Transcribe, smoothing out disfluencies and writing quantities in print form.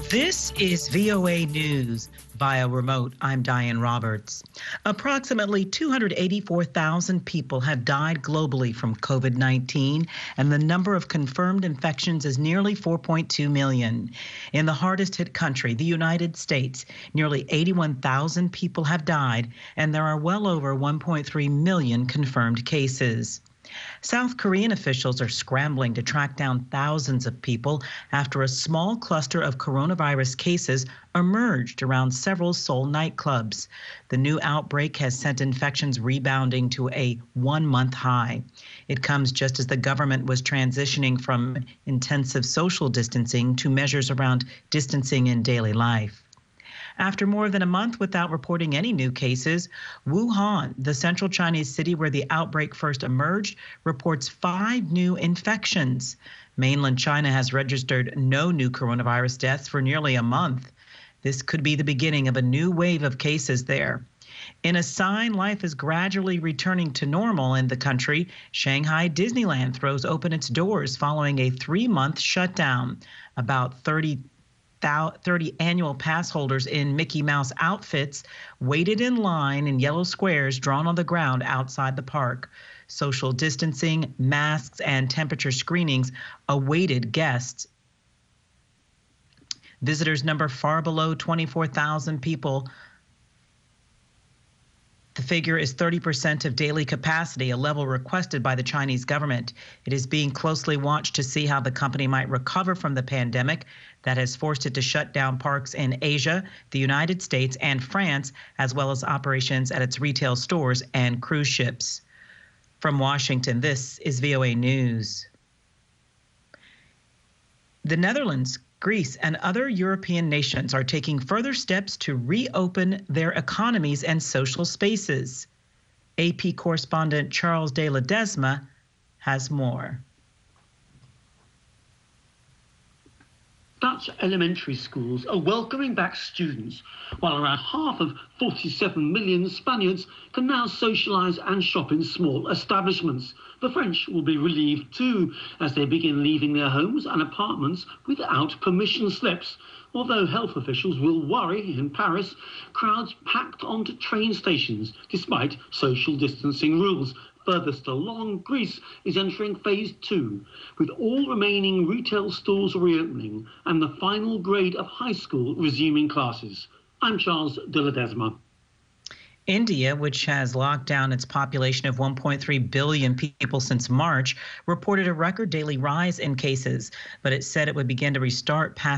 This is VOA News. Via remote, I'm Diane Roberts. Approximately 284,000 people have died globally from COVID-19, and the number of confirmed infections is nearly 4.2 million. In the hardest hit country, the United States, nearly 81,000 people have died, and there are well over 1.3 million confirmed cases. South Korean officials are scrambling to track down thousands of people after a small cluster of coronavirus cases emerged around several Seoul nightclubs. The new outbreak has sent infections rebounding to a one-month high. It comes just as the government was transitioning from intensive social distancing to measures around distancing in daily life. After more than a month without reporting any new cases, Wuhan, the central Chinese city where the outbreak first emerged, reports 5 new infections. Mainland China has registered no new coronavirus deaths for nearly a month. This could be the beginning of a new wave of cases there. In a sign life is gradually returning to normal in the country, Shanghai Disneyland throws open its doors following a 3-month shutdown. About 30 annual pass holders in Mickey Mouse outfits waited in line in yellow squares drawn on the ground outside the park. Social distancing, masks, and temperature screenings awaited guests. Visitors number far below 24,000 people. The figure is 30% of daily capacity, a level requested by the Chinese government. It is being closely watched to see how the company might recover from the pandemic that has forced it to shut down parks in Asia, the United States, and France, as well as operations at its retail stores and cruise ships. From Washington, this is VOA News. The Netherlands, Greece, and other European nations are taking further steps to reopen their economies and social spaces. AP correspondent Charles de Ledesma has more. Dutch elementary schools are welcoming back students, while around half of 47 million Spaniards can now socialise and shop in small establishments. The French will be relieved too, as they begin leaving their homes and apartments without permission slips. Although health officials will worry in Paris, crowds packed onto train stations despite social distancing rules. Furthest along, Greece is entering phase 2, with all remaining retail stores reopening and the final grade of high school resuming classes. I'm Charles de Ledesma. India, which has locked down its population of 1.3 billion people since March, reported a record daily rise in cases, but it said it would begin to restart